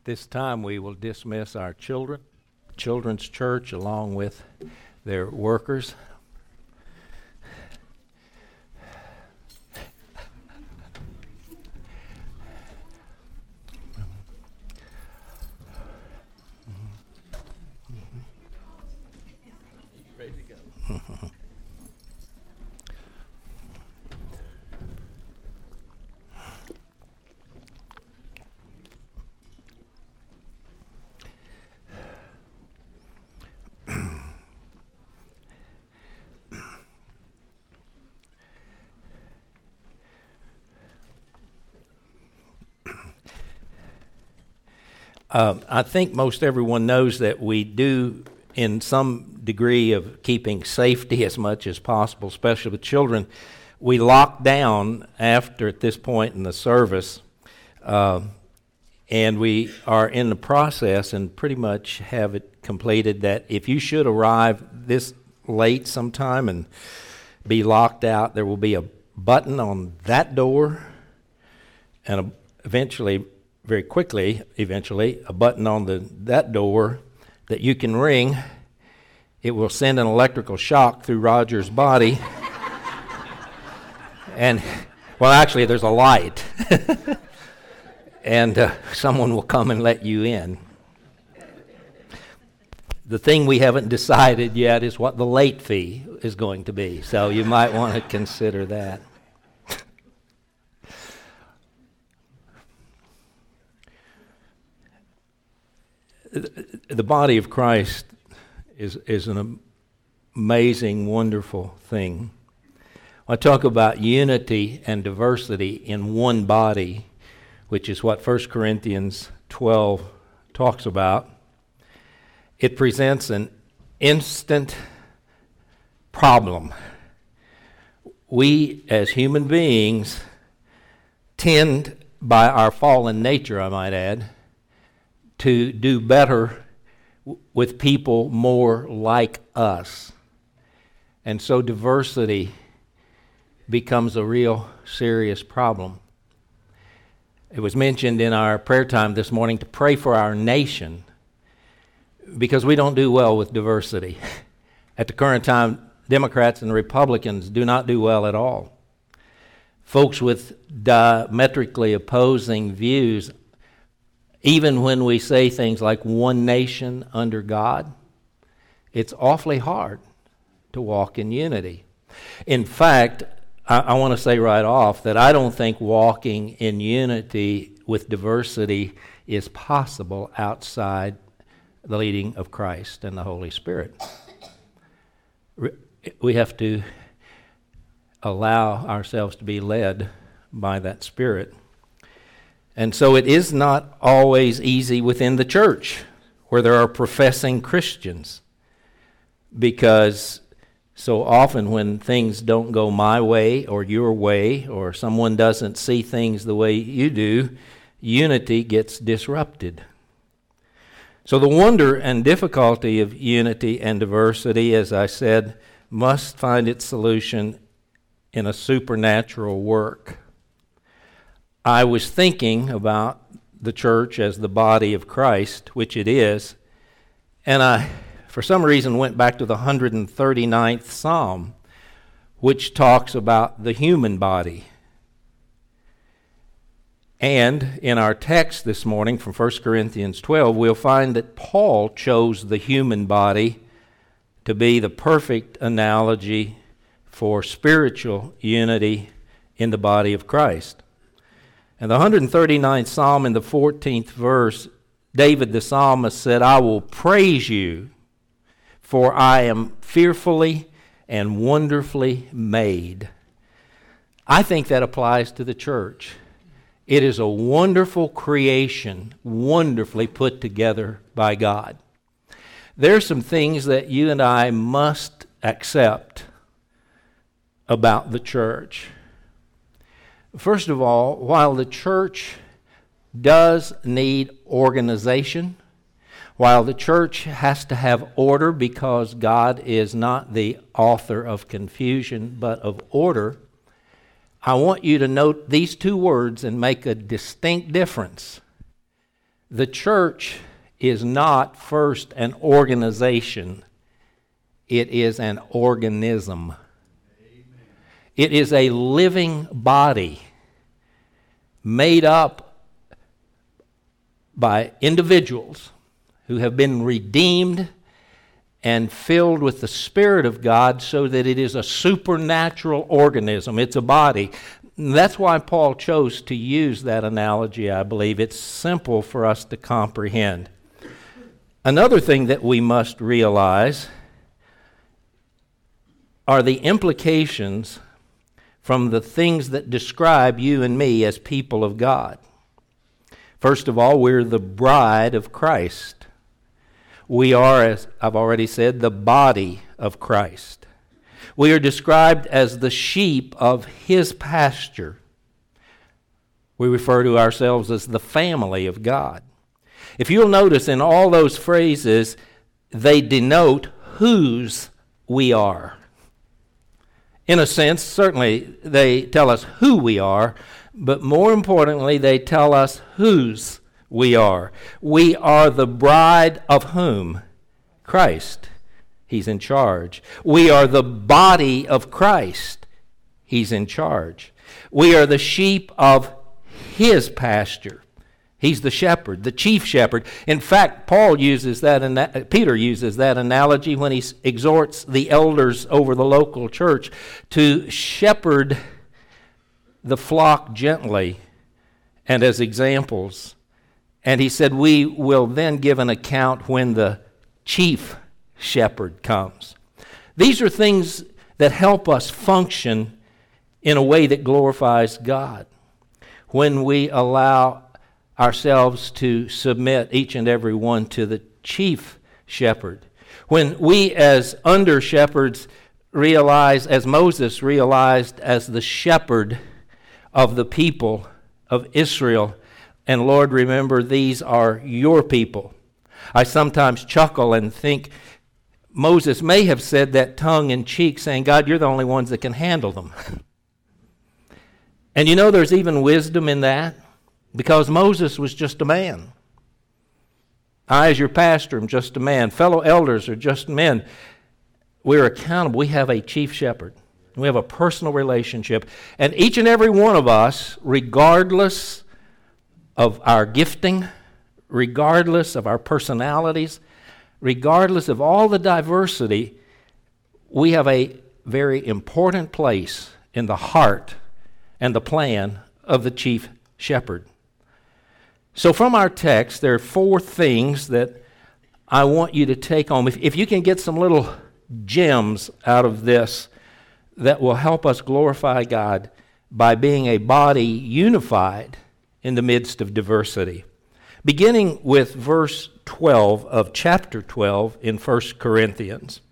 This time we will dismiss our children's church, along with their workers. Ready to go. I think most everyone knows that we do, in some degree of keeping safety as much as possible, especially with children, we lock down after, at this point in the service, and we are in the process and pretty much have it completed that if you should arrive this late sometime and be locked out, there will be a button on that door and very quickly, a button on that door that you can ring. It will send an electrical shock through Roger's body. And, well, actually, there's a light. And someone will come and let you in. The thing we haven't decided yet is what the late fee is going to be. So you might want to consider that. The body of Christ is an amazing, wonderful thing. I talk about unity and diversity in one body, which is what 1 Corinthians 12 talks about. It presents an instant problem. We, as human beings, tend, by our fallen nature, I might add, to do better with people more like us. And so diversity becomes a real serious problem. It was mentioned in our prayer time this morning to pray for our nation because we don't do well with diversity. At the current time, Democrats and Republicans do not do well at all. Folks with diametrically opposing views, even when we say things like one nation under God, it's awfully hard to walk in unity. In fact, I want to say right off that I don't think walking in unity with diversity is possible outside the leading of Christ and the Holy Spirit. We have to allow ourselves to be led by that Spirit. And so it is not always easy within the church where there are professing Christians, because so often when things don't go my way or your way, or someone doesn't see things the way you do, unity gets disrupted. So the wonder and difficulty of unity and diversity, as I said, must find its solution in a supernatural work. I was thinking about the church as the body of Christ, which it is, and I, for some reason, went back to the 139th Psalm, which talks about the human body. And in our text this morning from 1 Corinthians 12, we'll find that Paul chose the human body to be the perfect analogy for spiritual unity in the body of Christ. And the 139th Psalm in the 14th verse, David the psalmist said, "I will praise you, for I am fearfully and wonderfully made." I think that applies to the church. It is a wonderful creation, wonderfully put together by God. There are some things that you and I must accept about the church. First of all, while the church does need organization, while the church has to have order because God is not the author of confusion but of order, I want you to note these two words and make a distinct difference. The church is not first an organization. It is an organism. It is a living body made up by individuals who have been redeemed and filled with the Spirit of God so that it is a supernatural organism. It's a body. And that's why Paul chose to use that analogy, I believe. It's simple for us to comprehend. Another thing that we must realize are the implications from the things that describe you and me as people of God. First of all, we're the bride of Christ. We are, as I've already said, the body of Christ. We are described as the sheep of His pasture. We refer to ourselves as the family of God. If you'll notice in all those phrases, they denote whose we are. In a sense, certainly they tell us who we are, but more importantly, they tell us whose we are. We are the bride of whom? Christ. He's in charge. We are the body of Christ. He's in charge. We are the sheep of His pasture. He's the shepherd, the chief shepherd. In fact, Peter uses that analogy when he exhorts the elders over the local church to shepherd the flock gently and as examples. And he said, we will then give an account when the chief shepherd comes. These are things that help us function in a way that glorifies God. When we allow ourselves to submit each and every one to the chief shepherd. When we as under shepherds realize, as Moses realized as the shepherd of the people of Israel, and Lord, remember, these are your people. I sometimes chuckle and think Moses may have said that tongue in cheek, saying, God, you're the only ones that can handle them. And you know there's even wisdom in that, because Moses was just a man. I, as your pastor, am just a man. Fellow elders are just men. We're accountable. We have a chief shepherd. We have a personal relationship. And each and every one of us, regardless of our gifting, regardless of our personalities, regardless of all the diversity, we have a very important place in the heart and the plan of the chief shepherd. So from our text, there are 4 things that I want you to take home. If you can get some little gems out of this that will help us glorify God by being a body unified in the midst of diversity. Beginning with verse 12 of chapter 12 in 1 Corinthians.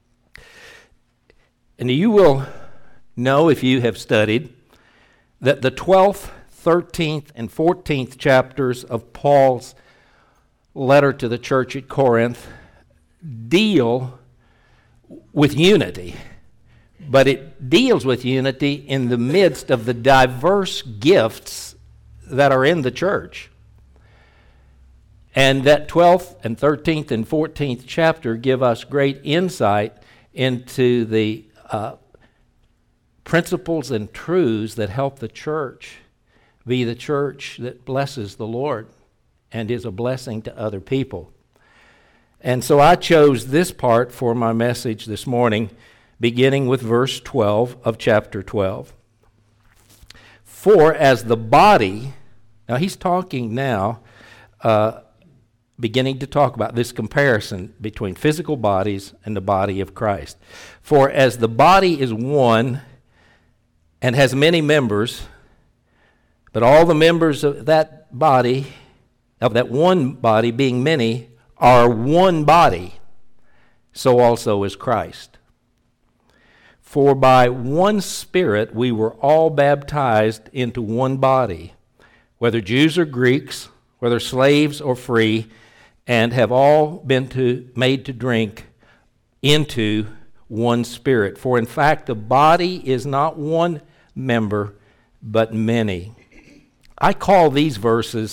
And you will know, if you have studied, that the 12th, 13th, and 14th chapters of Paul's letter to the church at Corinth deal with unity. But it deals with unity in the midst of the diverse gifts that are in the church. And that 12th and 13th and 14th chapter give us great insight into the principles and truths that help the church be the church that blesses the Lord and is a blessing to other people. And so I chose this part for my message this morning, beginning with verse 12 of chapter 12. For as the body, now he's talking now, beginning to talk about this comparison between physical bodies and the body of Christ. For as the body is one and has many members, but all the members of that body, of that one body being many, are one body, so also is Christ. For by one Spirit we were all baptized into one body, whether Jews or Greeks, whether slaves or free, and have all been made to drink into one Spirit. For in fact, the body is not one member, but many. I call these verses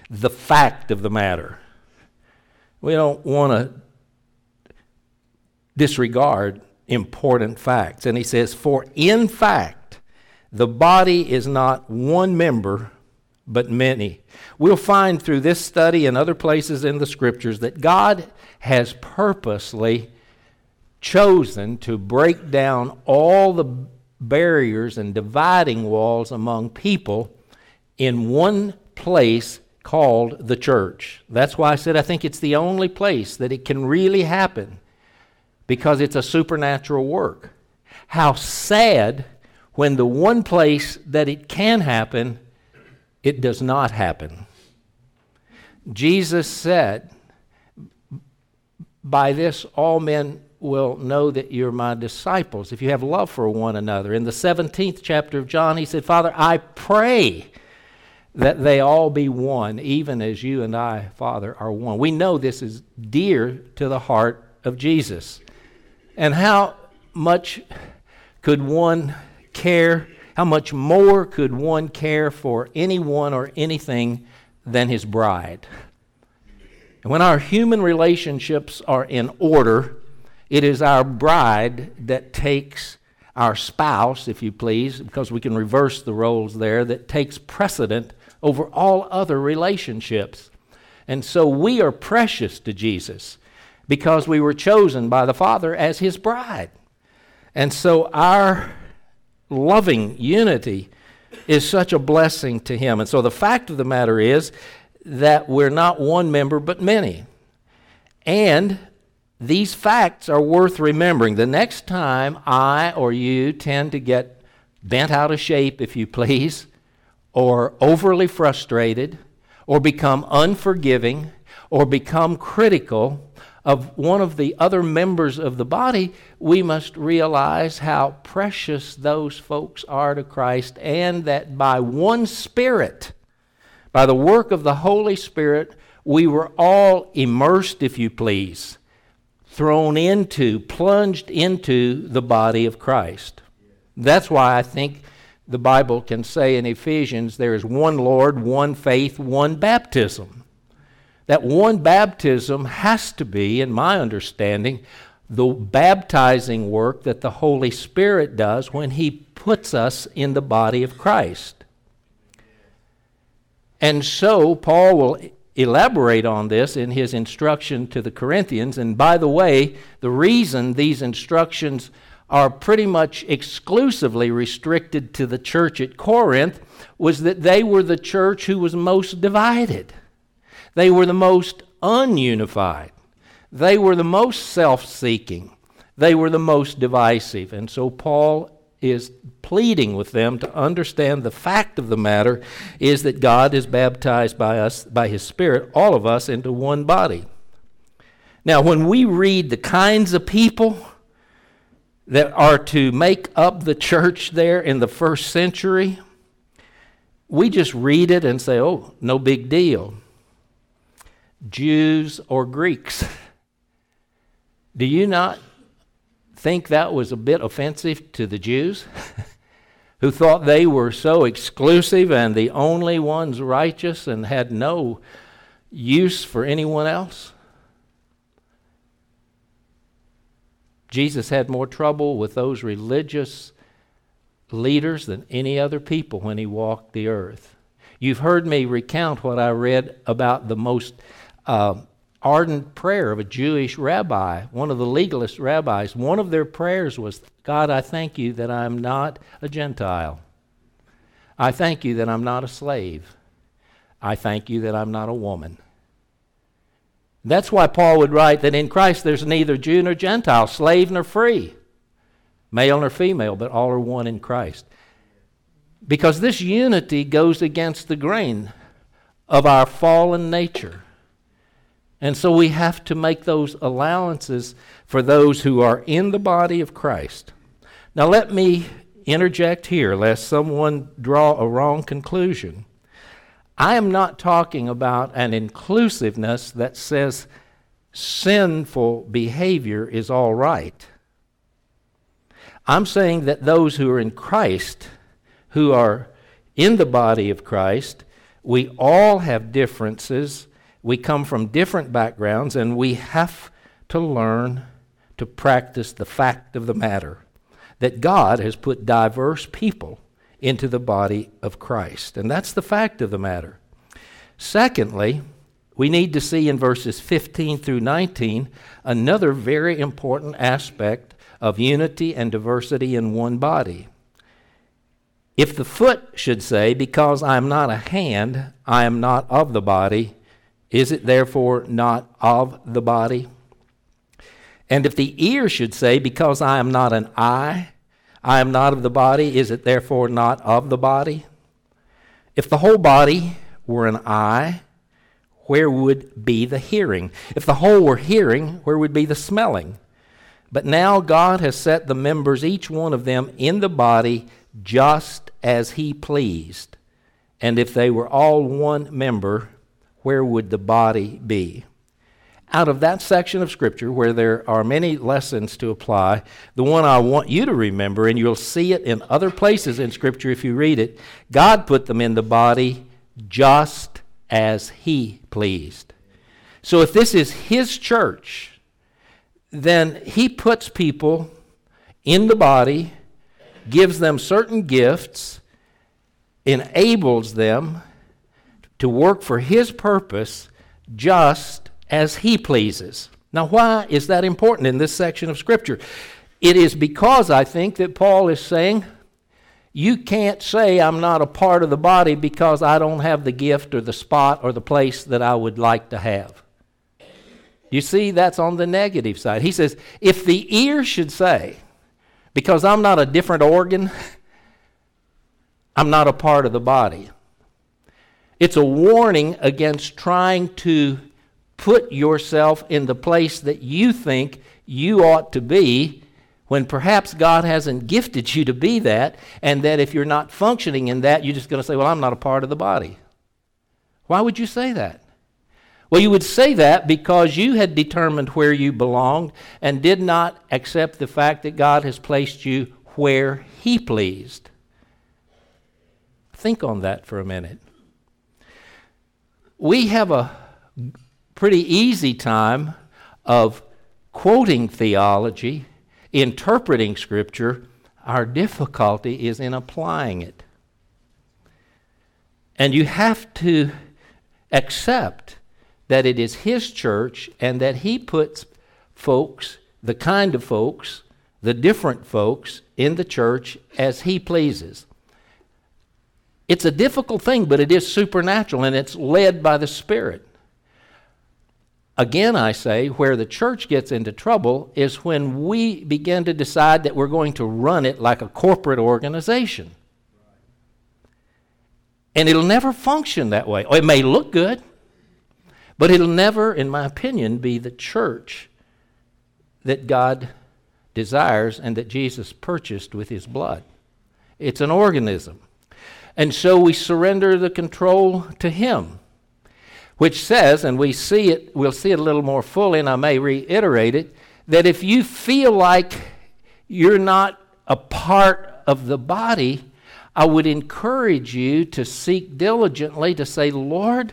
the fact of the matter. We don't want to disregard important facts. And he says, for in fact, the body is not one member, but many. We'll find through this study and other places in the Scriptures that God has purposely chosen to break down all the barriers and dividing walls among people in one place called the church. That's why I said I think it's the only place that it can really happen, because it's a supernatural work. How sad when the one place that it can happen, it does not happen. Jesus said, by this all men will know that you're my disciples, if you have love for one another. In the 17th chapter of John, he said, Father, I pray that they all be one, even as you and I, Father, are one. We know this is dear to the heart of Jesus. And how much could one care, how much more could one care for anyone or anything than his bride? And when our human relationships are in order, it is our bride that takes our spouse, if you please, because we can reverse the roles there, that takes precedent over all other relationships. And so we are precious to Jesus because we were chosen by the Father as his bride. And so our loving unity is such a blessing to him. And so the fact of the matter is that we're not one member but many. And these facts are worth remembering. The next time I or you tend to get bent out of shape, if you please, or overly frustrated, or become unforgiving, or become critical of one of the other members of the body, we must realize how precious those folks are to Christ, and that by one Spirit, by the work of the Holy Spirit, we were all immersed, if you please, thrown into, plunged into the body of Christ. That's why I think the Bible can say in Ephesians, there is one Lord, one faith, one baptism. That one baptism has to be, in my understanding, the baptizing work that the Holy Spirit does when he puts us in the body of Christ. And so Paul will elaborate on this in his instruction to the Corinthians. And by the way, the reason these instructions are pretty much exclusively restricted to the church at Corinth was that they were the church who was most divided. They were the most ununified. They were the most self-seeking. They were the most divisive. And so Paul is pleading with them to understand the fact of the matter is that God is baptized by us, by his Spirit, all of us, into one body. Now, when we read the kinds of people that are to make up the church there in the first century, we just read it and say, oh, no big deal. Jews or Greeks. Do you not think that was a bit offensive to the Jews who thought they were so exclusive and the only ones righteous and had no use for anyone else? Jesus had more trouble with those religious leaders than any other people when he walked the earth. You've heard me recount what I read about the most ardent prayer of a Jewish rabbi, one of the legalist rabbis. One of their prayers was, God, I thank you that I'm not a Gentile. I thank you that I'm not a slave. I thank you that I'm not a woman. That's why Paul would write that in Christ there's neither Jew nor Gentile, slave nor free, male nor female, but all are one in Christ. Because this unity goes against the grain of our fallen nature. And so we have to make those allowances for those who are in the body of Christ. Now let me interject here, lest someone draw a wrong conclusion. I am not talking about an inclusiveness that says sinful behavior is all right. I'm saying that those who are in Christ, who are in the body of Christ, We all have differences. We come from different backgrounds, and we have to learn to practice the fact of the matter, that God has put diverse people into the body of Christ. And that's the fact of the matter. Secondly, we need to see in verses 15 through 19 another very important aspect of unity and diversity in one body. If the foot should say, because I am not a hand, I am not of the body, is it therefore not of the body? And if the ear should say, because I am not an eye, I am not of the body, is it therefore not of the body? If the whole body were an eye, where would be the hearing? If the whole were hearing, where would be the smelling? But now God has set the members, each one of them, in the body just as he pleased. And if they were all one member, where would the body be? Out of that section of Scripture, where there are many lessons to apply, the one I want you to remember, and you'll see it in other places in Scripture if you read it, God put them in the body just as he pleased. So if this is his church, then he puts people in the body, gives them certain gifts, enables them to work for his purpose just as he pleases. Now, why is that important in this section of Scripture? It is because I think that Paul is saying, you can't say I'm not a part of the body because I don't have the gift or the spot or the place that I would like to have. You see, that's on the negative side. He says, if the ear should say, because I'm not a different organ, I'm not a part of the body. It's a warning against trying to put yourself in the place that you think you ought to be when perhaps God hasn't gifted you to be that, and that if you're not functioning in that, you're just going to say, well, I'm not a part of the body. Why would you say that? Well, you would say that because you had determined where you belonged and did not accept the fact that God has placed you where he pleased. Think on that for a minute. We have a pretty easy time of quoting theology, interpreting Scripture. Our difficulty is in applying it. And you have to accept that it is his church and that he puts folks, the kind of folks, the different folks in the church as he pleases. It's a difficult thing, but it is supernatural and it's led by the Spirit. Again, I say, where the church gets into trouble is when we begin to decide that we're going to run it like a corporate organization. And it'll never function that way. It may look good, but it'll never, in my opinion, be the church that God desires and that Jesus purchased with his blood. It's an organism. And so we surrender the control to him, which says, and we'll see it a little more fully, and I may reiterate it, that if you feel like you're not a part of the body, I would encourage you to seek diligently to say, Lord,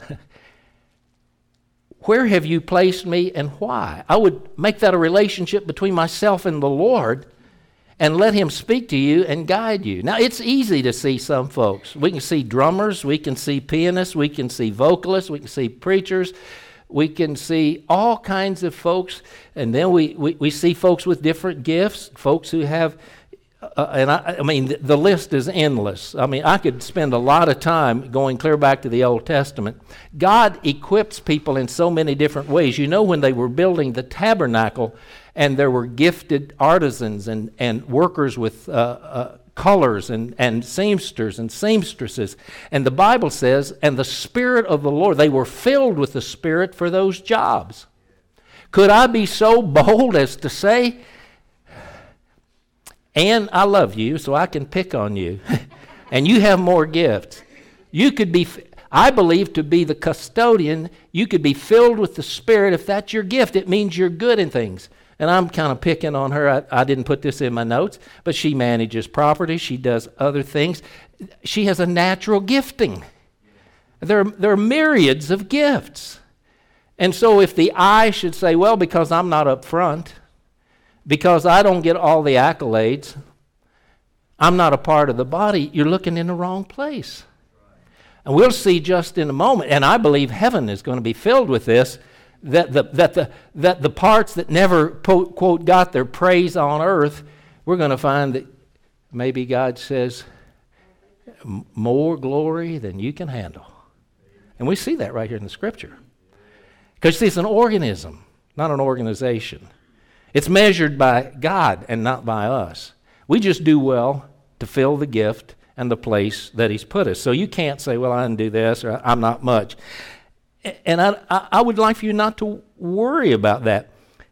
where have you placed me and why? I would make that a relationship between myself and the Lord and let him speak to you and guide you. Now, it's easy to see some folks. We can see drummers, we can see pianists, we can see vocalists, we can see preachers, we can see all kinds of folks, and then we see folks with different gifts, folks who have, I mean, the list is endless. I mean, I could spend a lot of time going clear back to the Old Testament. God equips people in so many different ways. You know, when they were building the tabernacle, and there were gifted artisans and workers with colors and seamsters and seamstresses. And the Bible says, and the Spirit of the Lord, they were filled with the Spirit for those jobs. Could I be so bold as to say, and I love you, so I can pick on you, and you have more gifts. You could be, I believe, to be the custodian, you could be filled with the Spirit. If that's your gift, it means you're good in things. And I'm kind of picking on her. I didn't put this in my notes, but she manages property. She does other things. She has a natural gifting. There are myriads of gifts. And so if the eye should say, well, because I'm not up front, because I don't get all the accolades, I'm not a part of the body, you're looking in the wrong place. And we'll see just in a moment, and I believe heaven is going to be filled with this, that the parts that never, quote, got their praise on earth, we're going to find that maybe God says, more glory than you can handle. And we see that right here in the Scripture. Because it's an organism, not an organization. It's measured by God and not by us. We just do well to fill the gift and the place that He's put us. So you can't say, well, I didn't do this, or I'm not much. And I would like for you not to worry about that.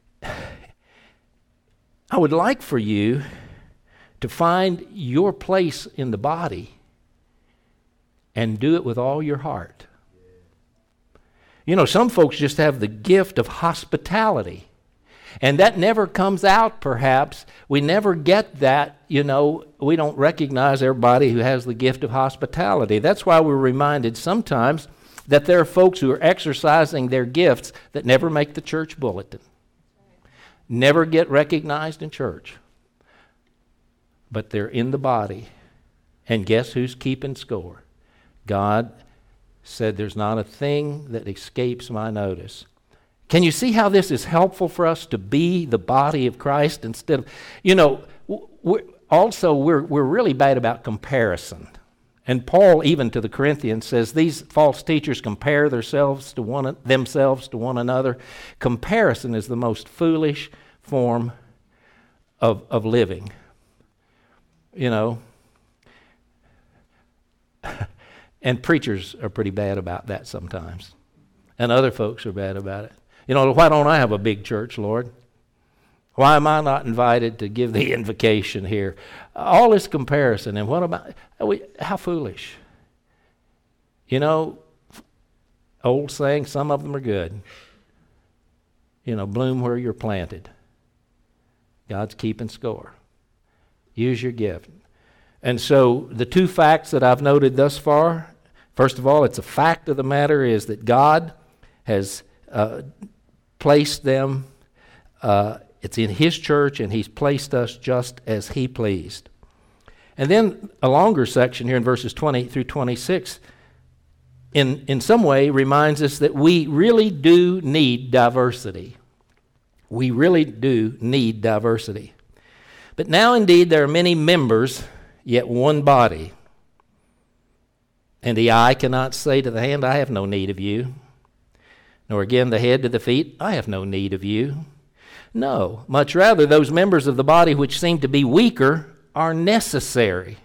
I would like for you to find your place in the body and do it with all your heart. You know, some folks just have the gift of hospitality. And that never comes out, perhaps. We never get that, we don't recognize everybody who has the gift of hospitality. That's why we're reminded sometimes that there are folks who are exercising their gifts that never make the church bulletin, never get recognized in church. But they're in the body. And guess who's keeping score? God said, there's not a thing that escapes my notice. Can you see how this is helpful for us to be the body of Christ instead of, we're really bad about comparison. And Paul, even to the Corinthians, says these false teachers compare themselves to one another. Comparison is the most foolish form of living. And preachers are pretty bad about that sometimes. And other folks are bad about it. Why don't I have a big church, Lord? Why am I not invited to give the invocation here? All this comparison. And what about, how foolish. Old saying, some of them are good. Bloom where you're planted. God's keeping score. Use your gift. And so the two facts that I've noted thus far, first of all, it's a fact of the matter is that God has placed them, it's in His church, and He's placed us just as He pleased. And then a longer section here in verses 20 through 26, in some way reminds us that we really do need diversity. We really do need diversity. But now indeed there are many members, yet one body. And the eye cannot say to the hand, I have no need of you. Nor again the head to the feet, I have no need of you. No, much rather those members of the body which seem to be weaker are necessary.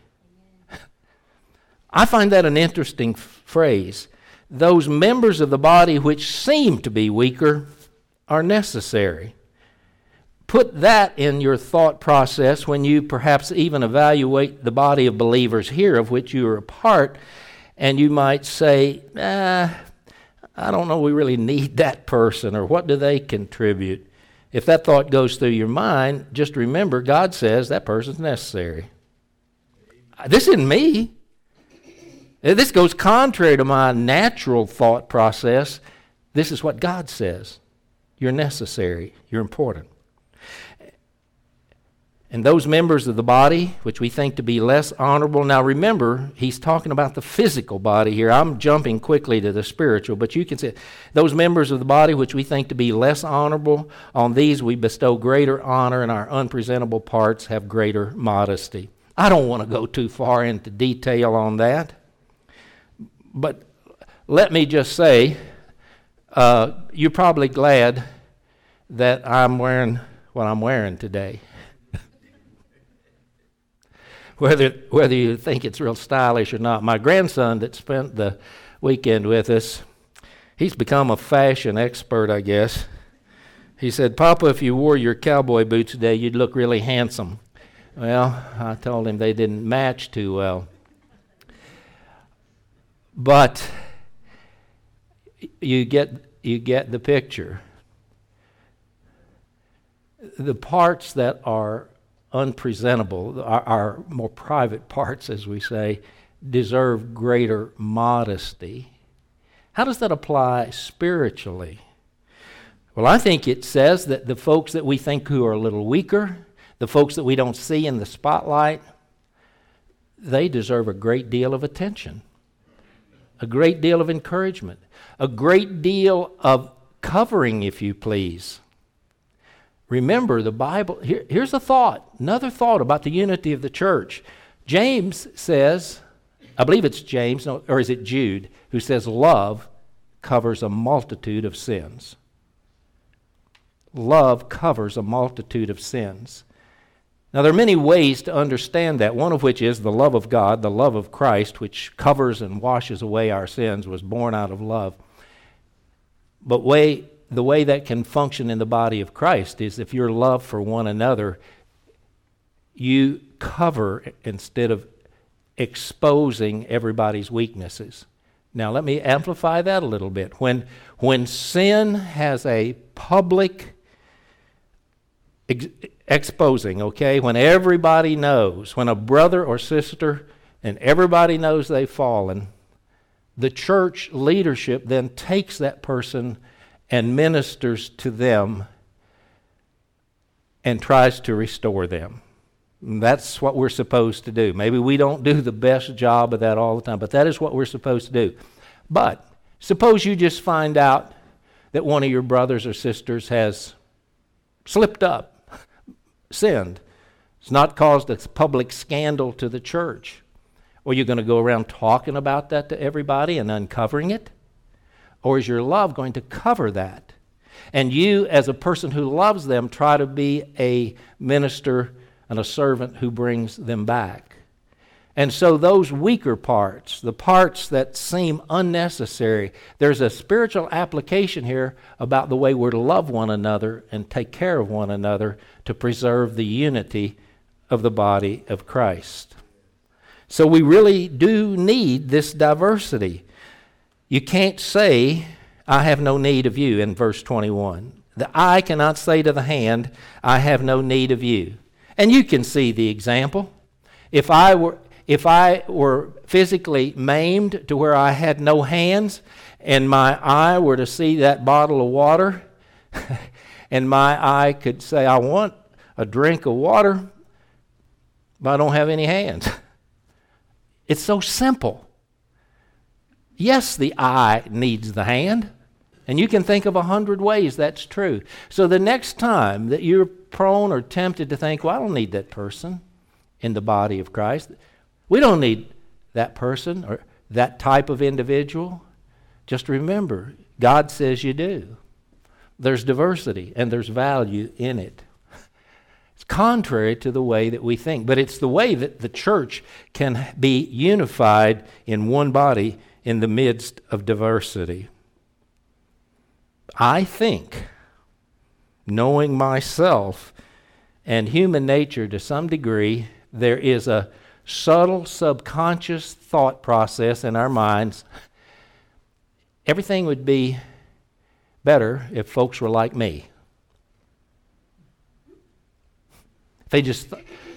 I find that an interesting phrase. Those members of the body which seem to be weaker are necessary. Put that in your thought process when you perhaps even evaluate the body of believers here of which you are a part, and you might say, I don't know we really need that person, or what do they contribute? If that thought goes through your mind, just remember God says that person's necessary. This isn't me. This goes contrary to my natural thought process. This is what God says. You're necessary. You're important. And those members of the body, which we think to be less honorable, now remember, he's talking about the physical body here. I'm jumping quickly to the spiritual, but you can see those members of the body which we think to be less honorable, on these we bestow greater honor, and our unpresentable parts have greater modesty. I don't want to go too far into detail on that, but let me just say, you're probably glad that I'm wearing what I'm wearing today. Whether you think it's real stylish or not. My grandson that spent the weekend with us, he's become a fashion expert, I guess. He said, Papa, if you wore your cowboy boots today, you'd look really handsome. Well, I told him they didn't match too well. But you get the picture. The parts that are unpresentable, our more private parts, as we say, deserve greater modesty How does that apply spiritually? Well, I think it says that the folks that we think who are a little weaker, the folks that we don't see in the spotlight, they deserve a great deal of attention, a great deal of encouragement, a great deal of covering, if you please. Remember, the Bible, here's a thought, another thought about the unity of the church. James says, I believe it's James, or is it Jude, who says love covers a multitude of sins. Love covers a multitude of sins. Now, there are many ways to understand that, one of which is the love of God, the love of Christ, which covers and washes away our sins, was born out of love. But the way that can function in the body of Christ is if your love for one another, you cover instead of exposing everybody's weaknesses. Now, let me amplify that a little bit. When sin has a public exposing, okay, when everybody knows, when a brother or sister and everybody knows they've fallen, the church leadership then takes that person and ministers to them and tries to restore them. And that's what we're supposed to do. Maybe we don't do the best job of that all the time, but that is what we're supposed to do. But suppose you just find out that one of your brothers or sisters has slipped up, sinned. It's not caused a public scandal to the church. Or you're going to go around talking about that to everybody and uncovering it? Or is your love going to cover that? And you, as a person who loves them, try to be a minister and a servant who brings them back. And so those weaker parts, the parts that seem unnecessary, there's a spiritual application here about the way we're to love one another and take care of one another to preserve the unity of the body of Christ. So we really do need this diversity. You can't say, I have no need of you in verse 21. The eye cannot say to the hand, I have no need of you. And you can see the example. If I were physically maimed to where I had no hands, and my eye were to see that bottle of water, and my eye could say, I want a drink of water, but I don't have any hands. It's so simple. Yes, the eye needs the hand, and you can think of 100 ways that's true. So the next time that you're prone or tempted to think, well, I don't need that person in the body of Christ. We don't need that person or that type of individual. Just remember, God says you do. There's diversity and there's value in it. It's contrary to the way that we think, but it's the way that the church can be unified in one body in the midst of diversity. I think, knowing myself and human nature to some degree, there is a subtle subconscious thought process in our minds. Everything would be better if folks were like me. If they just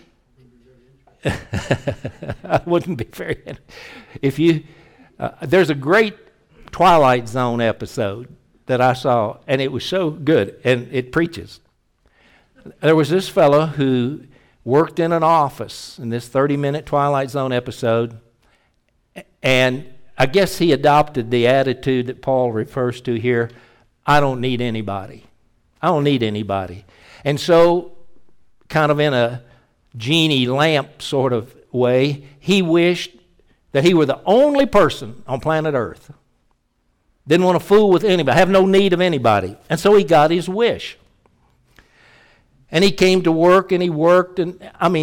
I wouldn't be very. If you, there's a great Twilight Zone episode that I saw, and it was so good, and it preaches. There was this fellow who worked in an office in this 30-minute Twilight Zone episode, and I guess he adopted the attitude that Paul refers to here, I don't need anybody. I don't need anybody. And so, kind of in a genie lamp sort of way, he wished that he were the only person on planet Earth. Didn't want to fool with anybody, have no need of anybody. And so he got his wish. And he came to work and he worked, and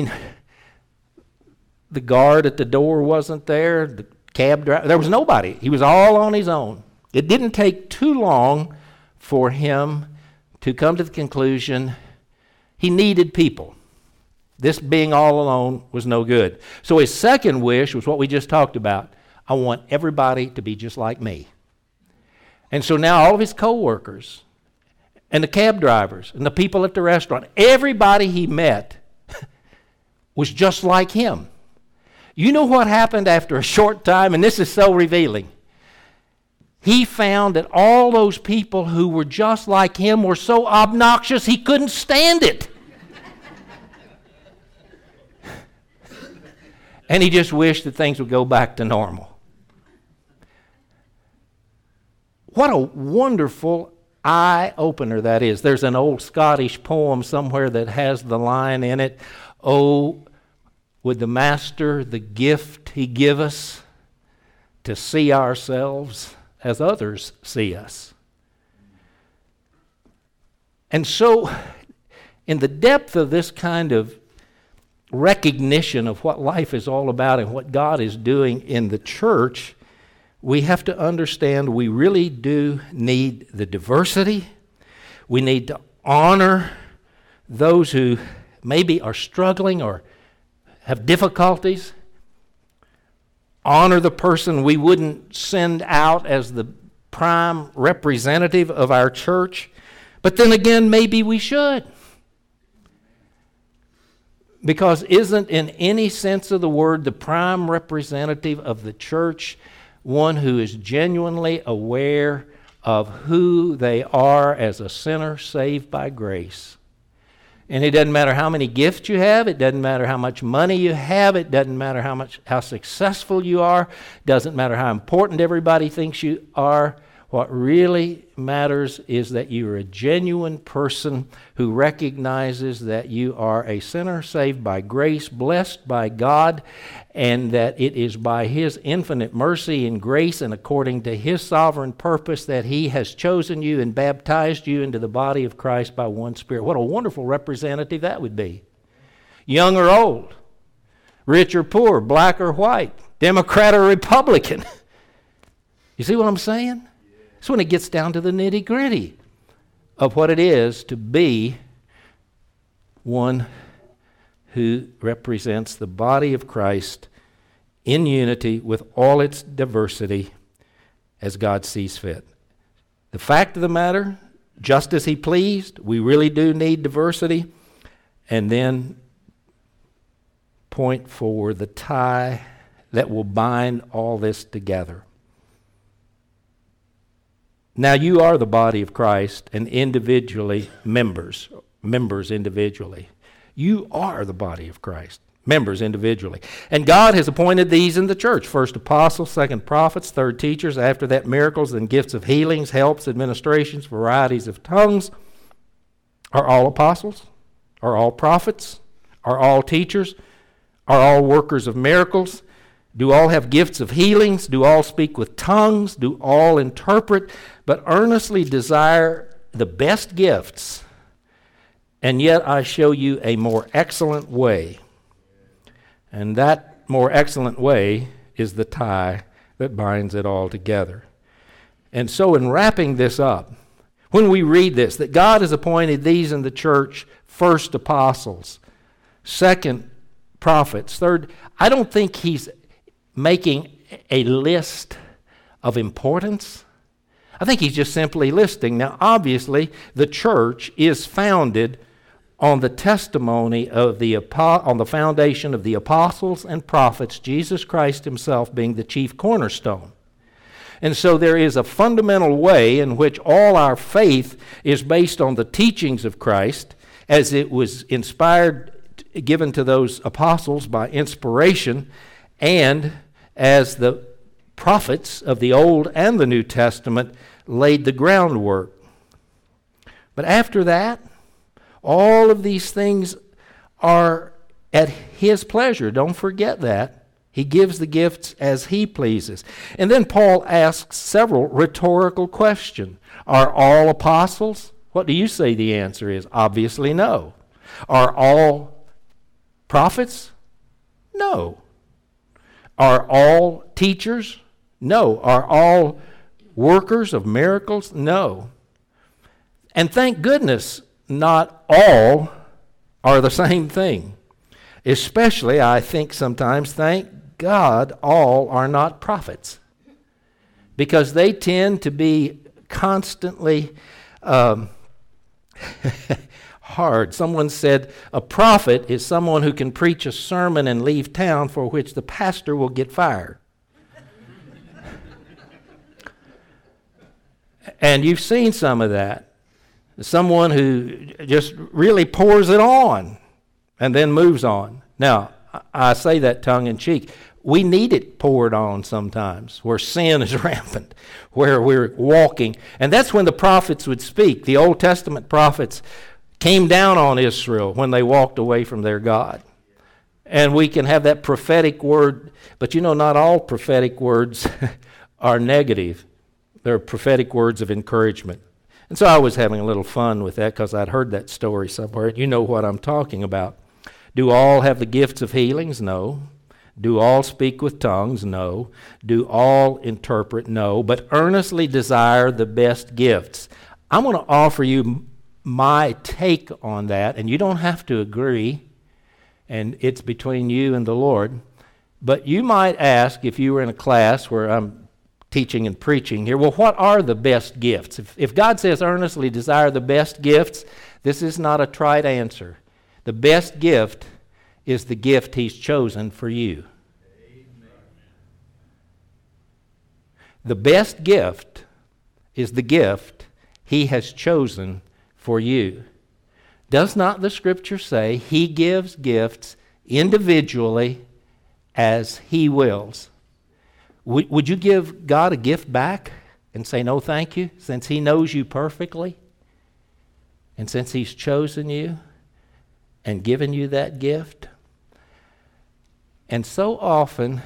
the guard at the door wasn't there, the cab driver, there was nobody. He was all on his own. It didn't take too long for him to come to the conclusion he needed people. This being all alone was no good. So his second wish was what we just talked about. I want everybody to be just like me. And so now all of his co-workers and the cab drivers and the people at the restaurant, everybody he met was just like him. You know what happened after a short time, and this is so revealing. he found that all those people who were just like him were so obnoxious he couldn't stand it. And he just wished that things would go back to normal. What a wonderful eye-opener that is. There's an old Scottish poem somewhere that has the line in it, "Oh, would the Master the gift he give us to see ourselves as others see us." And so, in the depth of this kind of recognition of what life is all about and what God is doing in the church, we have to understand we really do need the diversity. We need to honor those who maybe are struggling or have difficulties. Honor the person we wouldn't send out as the prime representative of our church. But then again, maybe we should. Because isn't, in any sense of the word, the prime representative of the church one who is genuinely aware of who they are as a sinner saved by grace? And it doesn't matter how many gifts you have, it doesn't matter how much money you have, it doesn't matter how successful you are, it doesn't matter how important everybody thinks you are. What really matters is that you are a genuine person who recognizes that you are a sinner saved by grace, blessed by God, and that it is by His infinite mercy and grace and according to His sovereign purpose that He has chosen you and baptized you into the body of Christ by one Spirit. What a wonderful representative that would be. Young or old, rich or poor, black or white, Democrat or Republican. You see what I'm saying? It's when it gets down to the nitty-gritty of what it is to be one who represents the body of Christ in unity with all its diversity as God sees fit. The fact of the matter, just as He pleased, we really do need diversity. And then point for the tie that will bind all this together. Now you are the body of Christ and individually members individually. You are the body of Christ, members individually. And God has appointed these in the church. First apostles, second prophets, third teachers, after that miracles, then gifts of healings, helps, administrations, varieties of tongues. Are all apostles? Are all prophets? Are all teachers? Are all workers of miracles? Do all have gifts of healings? Do all speak with tongues? Do all interpret? But earnestly desire the best gifts, and yet I show you a more excellent way. And that more excellent way is the tie that binds it all together. And so in wrapping this up, when we read this, that God has appointed these in the church, first apostles, second prophets, third, I don't think He's making a list of importance. I think He's just simply listing. Now, obviously, the church is founded on the testimony of on the foundation of the apostles and prophets, Jesus Christ Himself being the chief cornerstone. And so there is a fundamental way in which all our faith is based on the teachings of Christ, as it was inspired, given to those apostles by inspiration, and as the prophets of the Old and the New Testament laid the groundwork. But after that, all of these things are at His pleasure. Don't forget that. He gives the gifts as He pleases. And then Paul asks several rhetorical questions. Are all apostles? What do you say the answer is? Obviously no. Are all prophets? No. Are all teachers? No. Are all workers of miracles? No. And thank goodness not all are the same thing. Especially, I think sometimes, thank God, all are not prophets. Because they tend to be constantly hard. Someone said a prophet is someone who can preach a sermon and leave town for which the pastor will get fired. And you've seen some of that. Someone who just really pours it on and then moves on. Now, I say that tongue in cheek. We need it poured on sometimes, where sin is rampant, where we're walking. And that's when the prophets would speak. The Old Testament prophets came down on Israel when they walked away from their God. And we can have that prophetic word, but not all prophetic words are negative. They're prophetic words of encouragement. And so I was having a little fun with that because I'd heard that story somewhere. You know what I'm talking about. Do all have the gifts of healings? No. Do all speak with tongues? No. Do all interpret? No. But earnestly desire the best gifts. I'm going to offer you my take on that, and you don't have to agree, and it's between you and the Lord. But you might ask, if you were in a class where I'm teaching and preaching here, well, what are the best gifts? If God says earnestly desire the best gifts, this is not a trite answer. The best gift is the gift He's chosen for you. Amen. The best gift is the gift He has chosen for you. Does not the Scripture say He gives gifts individually as He wills? Would you give God a gift back and say no thank you, since He knows you perfectly and since He's chosen you and given you that gift? And so often,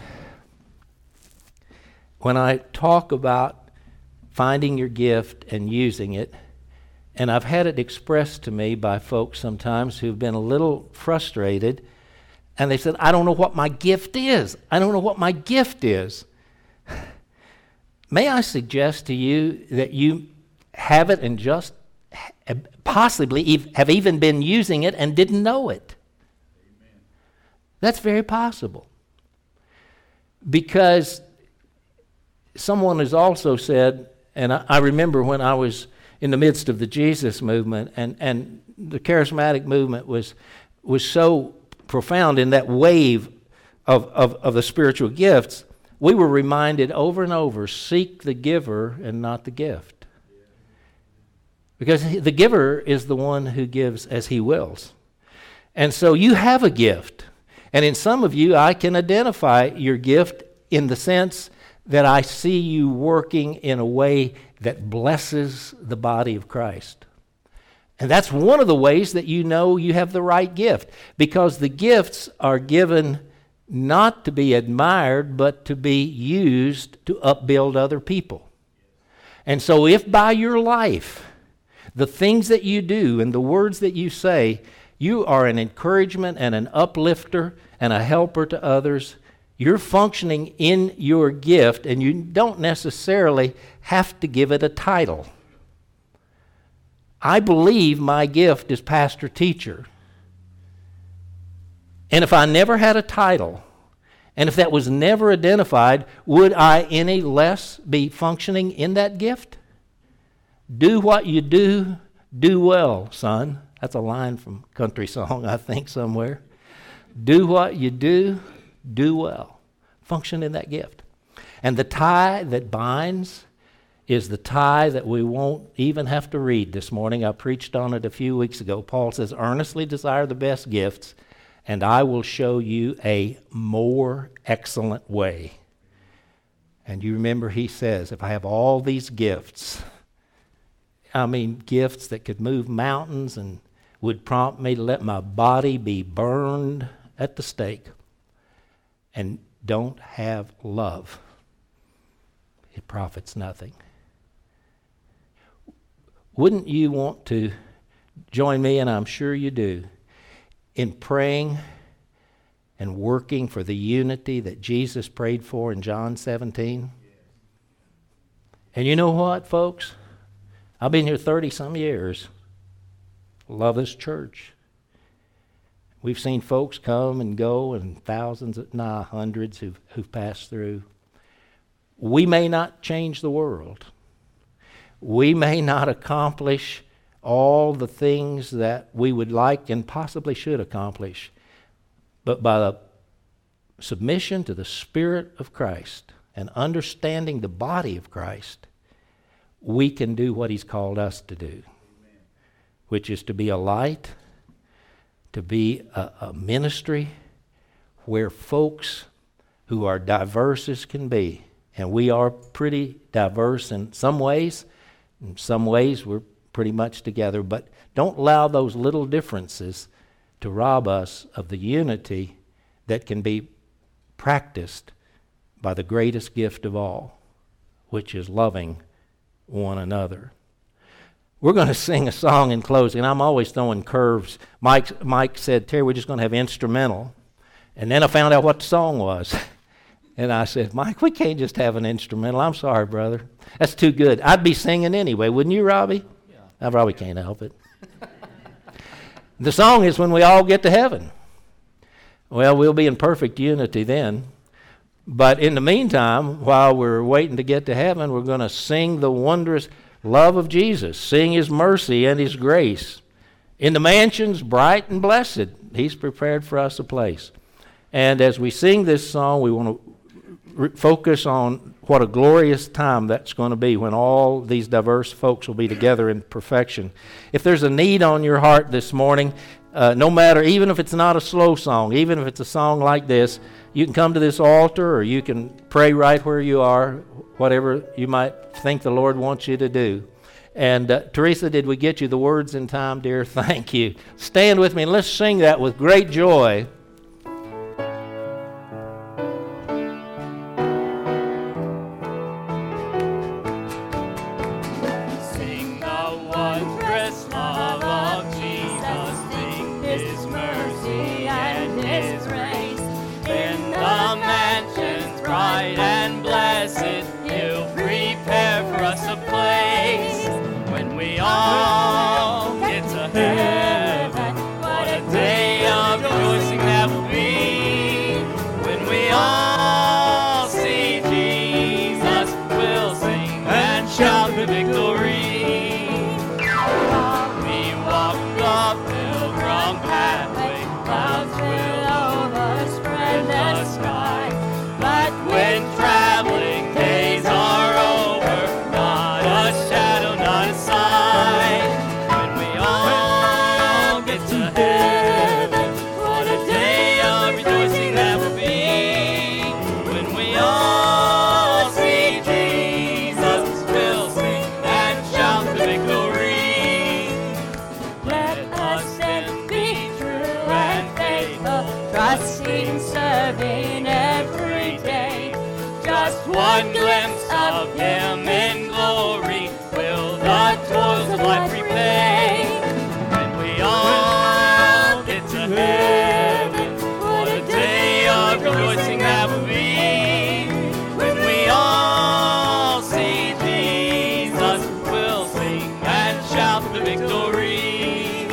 when I talk about finding your gift and using it, and I've had it expressed to me by folks sometimes who've been a little frustrated, and they said, I don't know what my gift is. I don't know what my gift is. May I suggest to you that you have it and just possibly have even been using it and didn't know it. Amen. That's very possible. Because someone has also said, and I remember when I was in the midst of the Jesus movement, and the charismatic movement was so profound in that wave of the spiritual gifts, we were reminded over and over, seek the giver and not the gift. Because the giver is the one who gives as he wills. And so you have a gift. And in some of you, I can identify your gift in the sense that I see you working in a way that blesses the body of Christ. And that's one of the ways that you know you have the right gift, because the gifts are given not to be admired, but to be used to upbuild other people. And so if by your life, the things that you do and the words that you say, you are an encouragement and an uplifter and a helper to others, you're functioning in your gift, and you don't necessarily have to give it a title. I believe my gift is pastor-teacher. And if I never had a title, and if that was never identified, would I any less be functioning in that gift? Do what you do well, son. That's a line from a country song, I think, somewhere. Do what you do well. Function in that gift. And the tie that binds is the tie that we won't even have to read this morning. I preached on it a few weeks ago. Paul says, earnestly desire the best gifts, and I will show you a more excellent way. And you remember he says, if I have all these gifts, gifts that could move mountains and would prompt me to let my body be burned at the stake, and don't have love, it profits nothing. Wouldn't you want to join me, and I'm sure you do, in praying and working for the unity that Jesus prayed for in John 17? And you know what, folks? I've been here 30-some years. Love this church. We've seen folks come and go, and thousands, hundreds who've passed through. We may not change the world. We may not accomplish all the things that we would like and possibly should accomplish. But by the submission to the Spirit of Christ and understanding the body of Christ, we can do what He's called us to do, which is to be a light, to be a ministry where folks who are diverse as can be, and we are pretty diverse in some ways we're pretty much together, but don't allow those little differences to rob us of the unity that can be practiced by the greatest gift of all, which is loving one another. We're going to sing a song in closing. I'm always throwing curves. Mike said, Terry, we're just going to have instrumental. And then I found out what the song was. And I said, Mike, we can't just have an instrumental. I'm sorry, brother. That's too good. I'd be singing anyway, wouldn't you, Robbie? Yeah. I probably can't help it. The song is When We All Get to Heaven. Well, we'll be in perfect unity then. But in the meantime, while we're waiting to get to heaven, we're going to sing the wondrous love of Jesus, sing His mercy and His grace. In the mansions bright and blessed, He's prepared for us a place. And as we sing this song, we want to focus on what a glorious time that's going to be when all these diverse folks will be together in perfection. If there's a need on your heart this morning, no matter, even if it's not a slow song, even if it's a song like this, you can come to this altar or you can pray right where you are, whatever you might think the Lord wants you to do. And Teresa, did we get you the words in time, dear? Thank you. Stand with me and let's sing that with great joy. One glimpse of Him in glory will the toils of life repay. When we all get to heaven, what a day of rejoicing that will be. When we all see Jesus, we'll sing and shout the victory.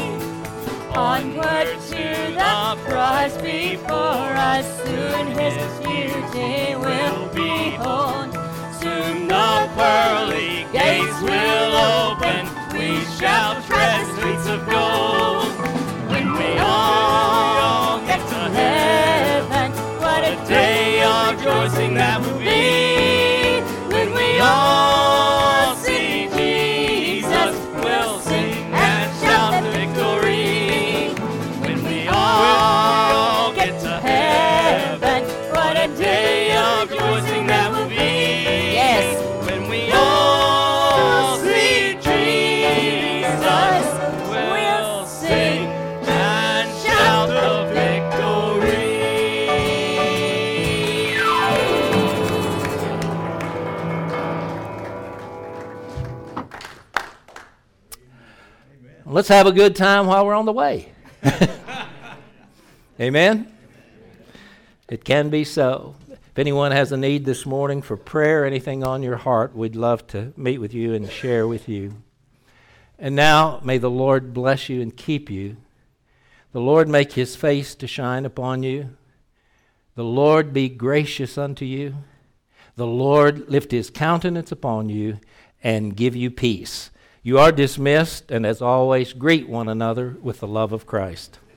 Onward to the prize before us, soon His beauty will behold. Soon the pearly gates will open, we shall tread streets of gold. When we all get to heaven, what a day of rejoicing that will be. When we all see Jesus, we'll sing and shout the victory. When we all get to heaven, what a day of rejoicing that will be. Yes, when we all see Jesus, we'll sing and shout the victory. Let's have a good time while we're on the way. Amen? It can be so. If anyone has a need this morning for prayer, anything on your heart, we'd love to meet with you and share with you. And now, may the Lord bless you and keep you. The Lord make His face to shine upon you. The Lord be gracious unto you. The Lord lift His countenance upon you and give you peace. You are dismissed, and as always, greet one another with the love of Christ.